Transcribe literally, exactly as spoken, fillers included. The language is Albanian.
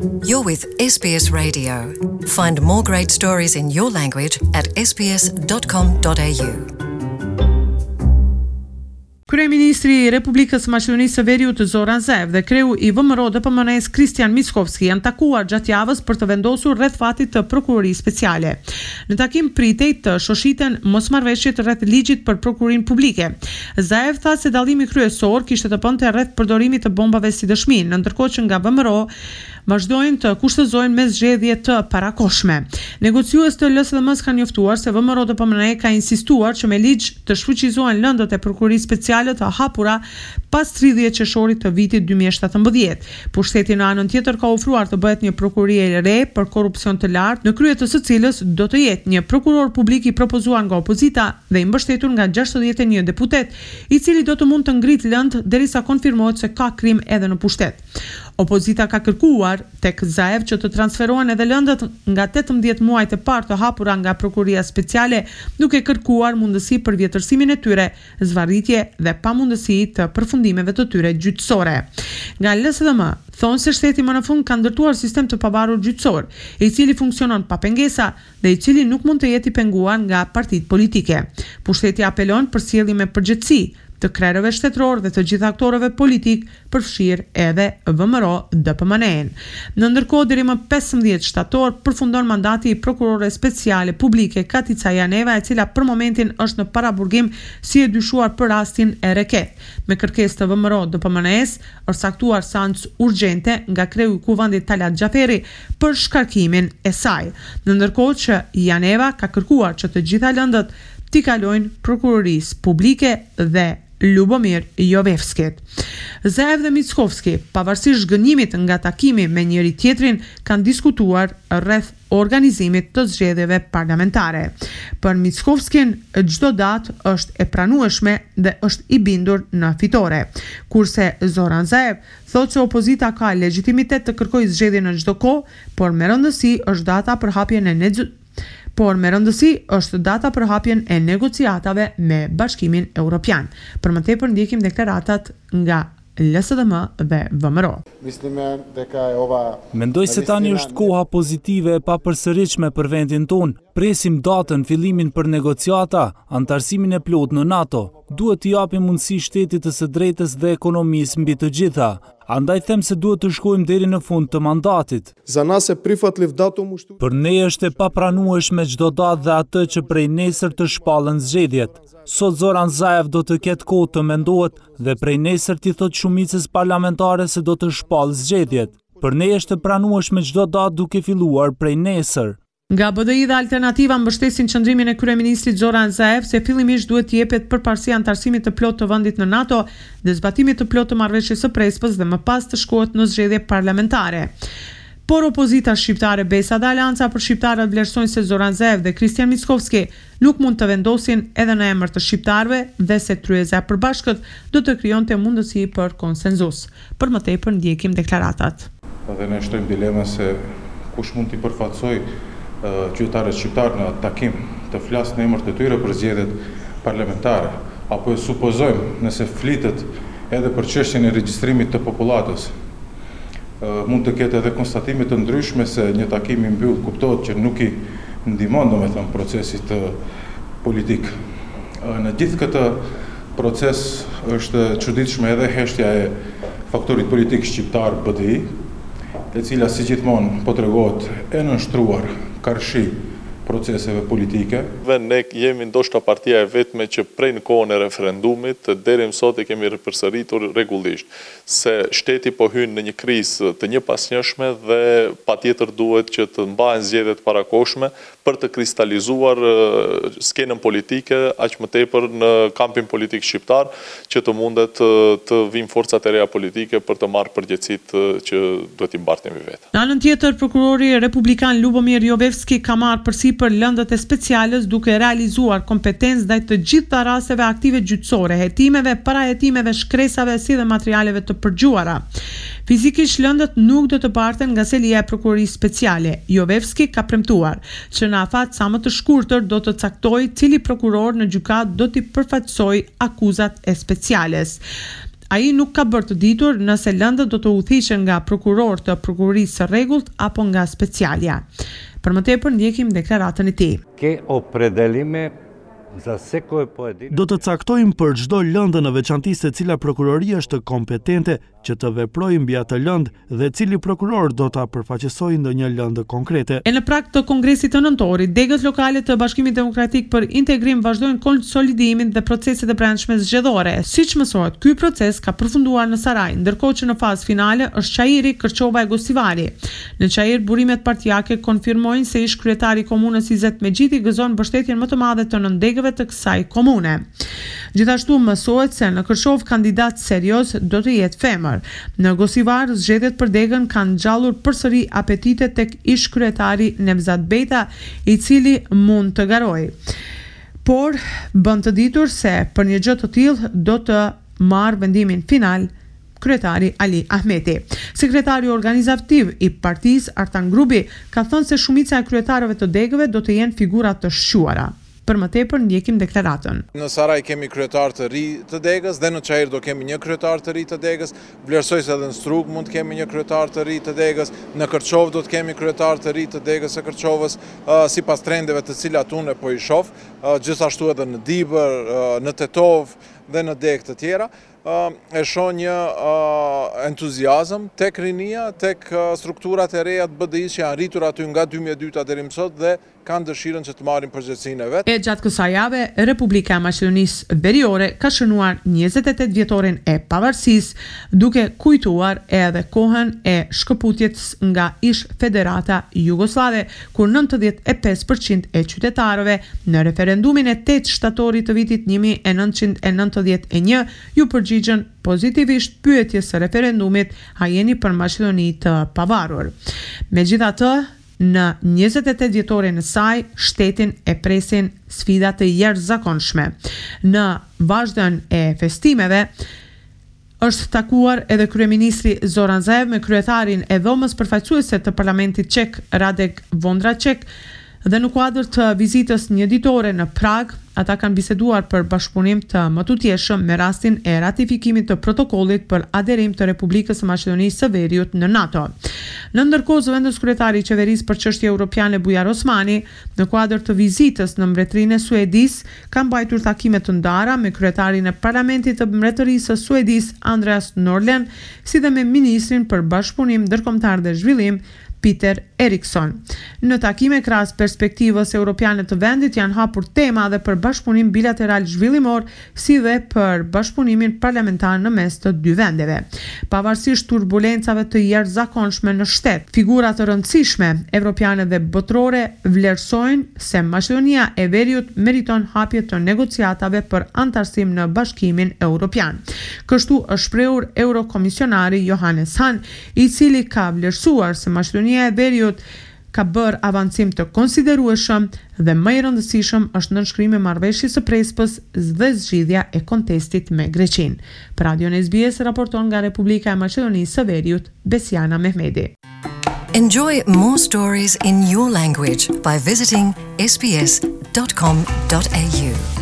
You're with S B S Radio. Find more great stories in your language at s b s dot com dot a u. Kryeministri i Republikës së Maqedonisë së Veriut Zoran Zaev dhe kreu i V M R O D P M N-s Kristian Mickovski janë takuar gjatë javës për të vendosur rreth fatit të prokurorisë speciale. Në takim pritej të shoshiten mosmarrëveshjet rreth ligjit për prokurorinë publike. Zaev tha se dallimi kryesor kishte të bënte rreth përdorimit të bombave si dëshmi, ndërkohë që nga V M R O vazhdojnë të kushtëzojnë me zgjedhje të parakohshme. Negociues të L S D M-s kanë njoftuar se V M R O D P M N ka insistuar që me ligj të shfuqizohen lëndët e prokurorisë speciale të hapura pas tridhjetë qershorit të vitit dy mijë e shtatëmbëdhjetë. Pushteti në anën tjetër ka ofruar të bëhet një prokurori e re për korrupsion të lartë, në krye të së cilës do të jetë një prokuror publik i propozuar nga opozita dhe i mbështetur nga gjashtëdhjetë e një deputet, i cili do të mund të ngritë lëndë derisa konfirmohet se ka krim edhe në pushtet. Opozita ka kërkuar tek Zaev që të transferohen edhe lëndët nga tetëmbëdhjetë muajt e parë të hapura nga prokuroria speciale, duke kërkuar mundësi për vjetërsimin e tyre, zvarritje dhe pamundësi të përfundimeve të tyre gjyqësore. Nga L S D M thonë se shteti më në fund ka ndërtuar sistem të pavarur gjyqësor, i cili funksionon pa pengesa dhe i cili nuk mund të jetë i penguar nga partitë politike. Pushteti apelon për sjellje me përgjegjësi të krerëve shtetëror dhe të gjithë aktorëve politik, përfshirë edhe V M R O D P M N. Në ndërkohë, deri më pesëmbëdhjetë shtator përfundon mandati i prokurores speciale publike Katica Janeva, e cila për momentin është në paraburgim si e dyshuar për rastin e reket. Me kërkesë të V M R O D P M N-s është saktuar seancë urgjente nga kreu i kuvendit Talat Xhaferi për shkarkimin e saj. Në ndërkohë që Janeva ka kërkuar që të gjitha lëndët t'i kalojnë prokurorisë publike dhe Lubomir Jovevskit. Zaev dhe Mickovski, pavarësisht zhgënjimit nga takimi me njëri tjetrin, kanë diskutuar rreth organizimit të zgjedhjeve parlamentare. Për Mickovskin, çdo datë është e pranueshme dhe është i bindur në fitore, kurse Zoran Zaev thotë se opozita ka legjitimitet të kërkojë zgjedhje në çdo kohë, por me rëndësi është data për hapjen e nexu por me rëndësi është data për hapjen e negociatave me Bashkimin Evropian. Për më tepër ndjekim deklaratat nga L S D M dhe V M R O. Mendoj se tani është koha pozitive e papërsëritshme për vendin tonë. Presim datën fillimin për negociata, antarësimin e plot në NATO. Duhet t'i japim mundësi shtetit të së drejtës dhe ekonomisë mbi të gjitha. Andaj them se duhet të shkojmë deri në fund të mandatit. Për ne është e papranueshme çdo datë dhe atë që prej nesër të shpallën zgjedhjet. Sot Zoran Zaev do të ketë kohë të mendohet dhe prej nesër t'i thot shumicës parlamentare se do të shpallë zgjedhjet. Për ne është e pranueshme çdo datë duke filluar prej nesër. Nga B D I dhe Alternativa mbështesin qëndrimin e kryeministrit Zoran Zaev se fillimisht duhet të jepet përparësia antarësimit të plotë të vendit në NATO dhe zbatimit të plotë të marrëveshjes së Prespës dhe më pas të shkohet në zgjedhje parlamentare. Por opozita shqiptare Besa dhe Alianca për shqiptarët vlerësojnë se Zoran Zaev dhe Kristian Mickovski nuk mund të vendosin edhe në emër të shqiptarëve dhe se tryeza e përbashkët do të krijonte mundësi për konsenzus. Për më tepër ndjekim deklaratat. Dhe ne shtojmë dilemën se kush mund t'i përfaqësojë qytetarët shqiptarë në takim të flasë në emër të tyre për zgjedhjet parlamentare, apo e supozojmë nëse flitet edhe për çështjen e regjistrimit të popullatës. Mund të ketë edhe konstatime të ndryshme se një takim i mbyll kuptohet që nuk i ndihmon domethënë procesit politik. Në gjithë këtë proces është çuditshme edhe heshtja e faktorit politik shqiptar B D I, e cila si gjithmonë po tregohet e nënshtruar karshi proceseve politike. Dhe ne jemi ndoshta partia e vetme që prej në kohën e referendumit deri më sot e kemi përsëritur rregullisht se shteti po hyn në një krizë të njëpasnjëshme dhe patjetër duhet që të mbahen zgjedhjet parakohshme për të kristalizuar skenën politike aq më tepër në kampin politik shqiptar, që të mundet të vijnë forcat e reja politike për të marrë përgjegjësitë që duhet i mbartemi vetë. Në anën tjetër, prokurori republikan Lubomir Jovevski ka marrë përsipër lëndët e speciales duke realizuar kompetencë ndaj të gjitha rasteve aktive gjyqësore, hetimeve, parahetimeve, shkresave si dhe materialeve të përgjuara. Fizikisht lëndët nuk do të parten nga selia e prokurorisë speciale. Jovevski ka premtuar që në afat sa më të shkurtër do të caktojë cili prokuror në gjykat do t'i përfaqësojë akuzat e speciales. Ai nuk ka bërë të ditur nëse lëndët do të udhëhiqen nga prokuror të prokurorisë së rregullt apo nga specialja. Për më tepër ndjekim deklaratën e tij. Ke opredelime Do të caktojmë për çdo lëndë në veçanti se cila prokuroria është kompetente që të veprojë mbi atë lëndë dhe cili prokuror do ta përfaqësojë ndonjë lëndë konkrete. E në prag të Kongresit të nëntorit, degët lokale të Bashkimit Demokratik për Integrim vazhdojnë konsolidimin dhe proceset e brendshme zgjedhore. Siç mësohet, ky proces ka përfunduar në Saraj, ndërkohë që në fazë finale është Çajiri, Kërçova e Gosivari. Në Çajir, burimet partijake konfirmojnë se ish kryetari i komunës Izet Mexhiti gëzon mbështetjen më të madhe të nëndegëve të kësaj komune. Gjithashtu mësohet se në Kërçov kandidat serioz do të jetë femër. Në Gosivar, zgjedhjet për degën kanë ngjallur përsëri apetite tek ish kryetari Nevzat Beta, i cili mund të garojë. Por bën të ditur se për një gjë të tillë do të marrë vendimin final kryetari Ali Ahmeti. Sekretari organizativ i partisë Artan Grubi ka thënë se shumica e kryetarëve të degëve do të jenë figura të shquara. Për më tepër ndjekim deklaratën. Në Saraj kemi kryetar të ri të degës dhe në Çajir do kemi një kryetar të ri të degës. Vlerësoj se edhe në Strug mund të kemi një kryetar të ri të degës. Në Kërçov do të kemi kryetar të ri të degës së Kërçovës, uh, sipas trendeve të cilat unë po i shoh, uh, gjithashtu edhe në Dibër, uh, në Tetov dhe në degë të tjera. Uh, e shoh një uh, entuziazëm tek rinia, tek uh, strukturat e reja të B D I-s që janë rritur aty nga dy mijë e dyta deri më sot dhe kanë dëshirën që të marrin përgjegjësinë e vet. E gjatë kësaj jave, Republika e Maqedonisë Veriore ka shënuar njëzet e tetë vjetorin e pavarësisë, duke kujtuar edhe kohën e shkëputjes nga ish Federata Jugoslave, kur nëntëdhjetë e pesë përqind e qytetarëve në referendumin e tetë shtatorit të vitit një mijë e nëntëqind e nëntëdhjetë e një ju përgjigjen pozitivisht pyetjes së referendumit a jeni për Maqedoni të pavarur. Megjithatë, në njëzet e tetë vjetorin e saj, shtetin e presin sfida të jashtëzakonshme. Në vazhdon e festimeve, është takuar edhe kryeministri Zoran Zaev me kryetarin e dhomës përfaqësuese të parlamentit çek Radek Vondraçek dhe në kuadër të vizitës një ditore në Prag, ata kanë biseduar për bashkëpunim të mëtutjeshëm me rastin e ratifikimit të protokollit për aderim të Republikës së Maqedonisë së Veriut në NATO. Në ndërkohë, zëvendës kryetari i qeverisë për çështje europiane Bujar Osmani, në kuadër të vizitës në mbretërinë e Suedis, kanë mbajtur takime të ndara me kryetarin e parlamentit të mbretërisë së Suedis Andreas Norlén, si dhe me ministrin për bashkëpunim ndërkombëtar dhe zhvillim Peter Eriksson. Në takime krahas perspektivës europiane të vendit janë hapur tema dhe për bashkëpunim bilateral zhvillimor, si dhe për bashkëpunimin parlamentar në mes të dy vendeve. Pavarësisht turbulencave të jashtëzakonshme në shtet, figura të rëndësishme evropiane dhe botërore vlerësojnë se Maqedonia e Veriut meriton hapje të negociatave për antarësim në Bashkimin Evropian. Kështu është shprehur eurokomisionari Johannes Hahn, i cili ka vlerësuar se Maqedonia e Veriut ka bërë avancim të konsiderueshëm dhe më i rëndësishëm është nënshkrimi i marrëveshjes së Prespës dhe zgjidhja e kontestit me Greqinë. Për Radion S B S raporton nga Republika e Maqedonisë së Veriut, Besiana Mehmeti. Enjoy more stories in your language by visiting s b s dot com dot a u.